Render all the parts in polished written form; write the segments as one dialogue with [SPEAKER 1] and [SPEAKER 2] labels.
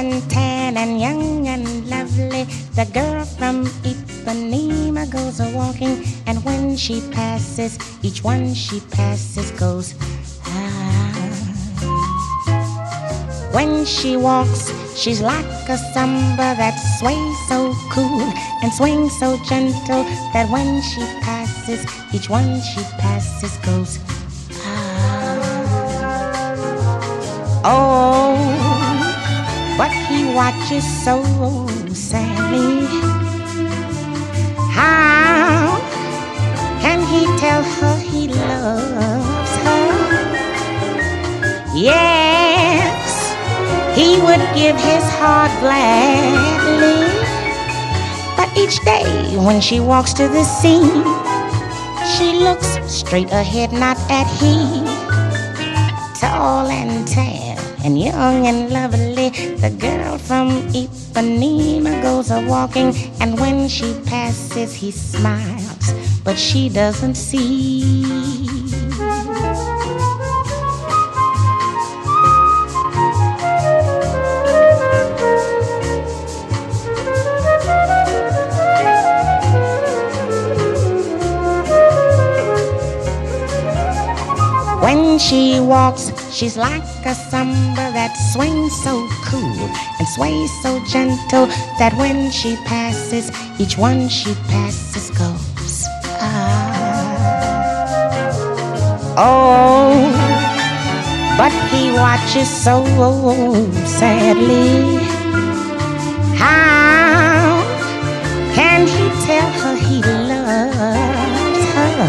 [SPEAKER 1] and tan and young and lovely. The girl from Ipanema goes a-walking, and when she passes, each one she passes goes, ah. When she walks, she's like a samba that sways so cool and swings so gentle that when she passes, each one she passes goes, ah. Oh, but he watches so sadly. How can he tell her he loves her? Yes, he would give his heart gladly, but each day when she walks to the scene, she looks straight ahead, not at him. Tall and tan and young and lovely, the girl from Ipanema goes a-walking, and when she passes, he smiles, but she doesn't see. When she walks, she's like a samba that swings so cool and sways so gentle that when she passes, each one she passes goes, ah. Oh, but he watches so sadly. How can he tell her he loves her?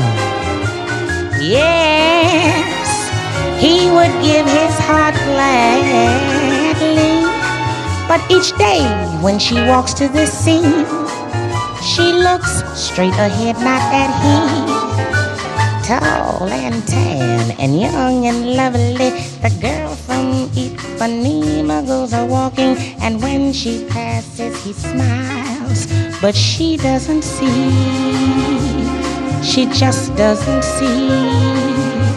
[SPEAKER 1] Yes, he would give his heart gladly, but each day when she walks to the scene, she looks straight ahead, not at him. Tall and tan and young and lovely, the girl from Ipanema goes a-walking, and when she passes, he smiles, but she doesn't see. She just doesn't see.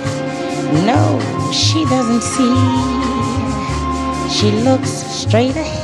[SPEAKER 1] No, she doesn't see. She looks straight ahead.